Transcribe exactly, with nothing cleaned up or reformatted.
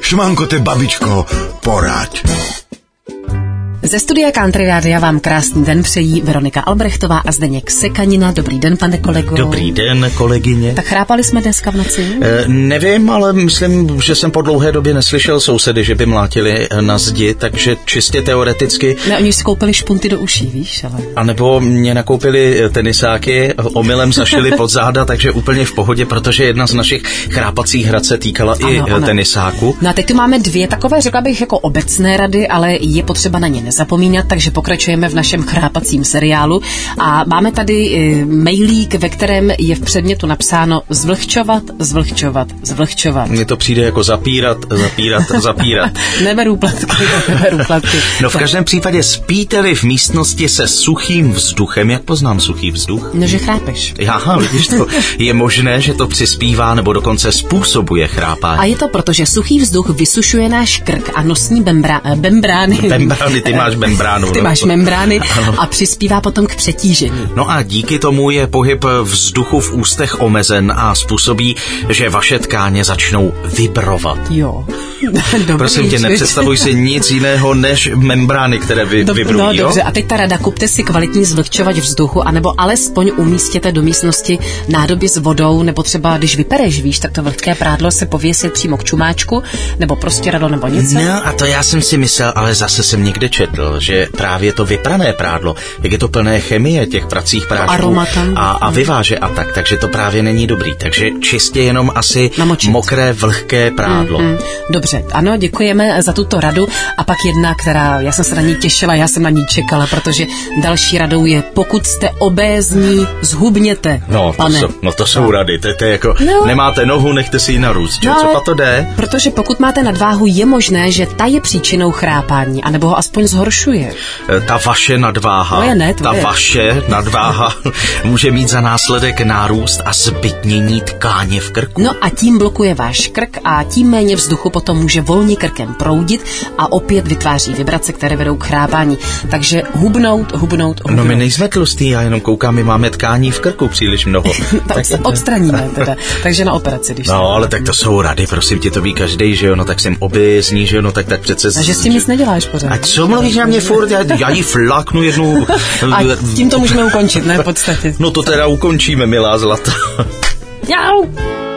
Šmanko, ty babičko, poraď. Ze studia Country Rádia vám krásný den přejí Veronika Albrechtová a Zdeněk Sekanina. Dobrý den, pane kolego. Dobrý den, kolegyně. Tak chrápali jsme dneska v noci? E, nevím, ale myslím, že jsem po dlouhé době neslyšel sousedy, že by mlátili na zdi, takže čistě teoreticky. Ne, oni si koupili špunty do uší, víš, ale... A nebo mě nakoupili tenisáky, omylem zašili pod záda, takže úplně v pohodě, protože jedna z našich chrápacích hrad se týkala ano, i ano. tenisáku. No a teď tu máme dvě takové, řekla bych, jako obecné rady, ale je potřeba na ně nezapomínat, takže pokračujeme v našem chrápacím seriálu a máme tady e, mailík, ve kterém je v předmětu napsáno zvlhčovat, zvlhčovat, zvlhčovat. Mně to přijde jako zapírat, zapírat, zapírat. Neberu platky, neberu platky. No v každém případě spíte-li v místnosti se suchým vzduchem, jak poznám suchý vzduch? No, že chrápeš. Aha, vidíš to, je možné, že to přispívá nebo dokonce způsobuje chrápání. A je to proto, že suchý vzduch vysušuje náš krk a nosní bembra, bembrány. Bembrány, ty máš membránu. Ty no. máš membrány a přispívá potom k přetížení. No a díky tomu je pohyb vzduchu v ústech omezen a způsobí, že vaše tkáně začnou vibrovat. Jo. Dobrý, prosím tě, nepředstavuj si nic jiného než membrány, které vy, Dob- vibrují, no, jo? Dobře, a teď ta rada, kupte si kvalitní zvlhčovač vzduchu, anebo alespoň umístěte do místnosti nádoby s vodou, nebo třeba, když vypereš, víš, tak to vlhké prádlo se pověsit přímo k čumáčku, nebo prostě rado, nebo něco. No a to já jsem si myslel, ale zase jsem někde četl, že právě to vyprané prádlo, jak je to plné chemie těch pracích prášků a, a vyváže a tak, takže to právě není dobrý. Takže čistě jenom asi namočit. Mokré, vlhké prádlo. Mm-hmm. Dobře, ano, děkujeme za tuto radu. A pak jedna, která, já jsem se na ní těšila, já jsem na ní čekala, protože další radou je, pokud jste obézní, zhubněte, no, pane. To jsou, no to jsou no. rady, to, to je jako, no. nemáte nohu, nechte si ji narůst, no, co pa to jde? Protože pokud máte nadváhu, je možné, že ta je příčinou chrápání, anebo ho aspoň zhoršuje. Ta vaše nadváha, tvoje ne, tvoje. ta vaše nadváha může mít za následek nárůst a zbytnění tkáně v krku. No a tím blokuje váš krk a tím méně vzduchu potom může volně krkem proudit a opět vytváří vibrace, které vedou k chrápání. Takže hubnout, hubnout, hubnout. No my nejsme tlustý, já jenom koukám, my máme tkání v krku příliš mnoho. tak se odstraníme teda, takže na operaci, když no, ale tak to jsou rady, prosím tě, to ví každej, že jo, no tak jsem obézní, že jo, no tak tak přece... A že s tím nic neděláš pořád. A co mluvíš na mě furt, já, já jí flaknu jednu... A tím to můžeme ukončit, ne, v podstatě. No to teda ukončíme, milá zlata. Jau!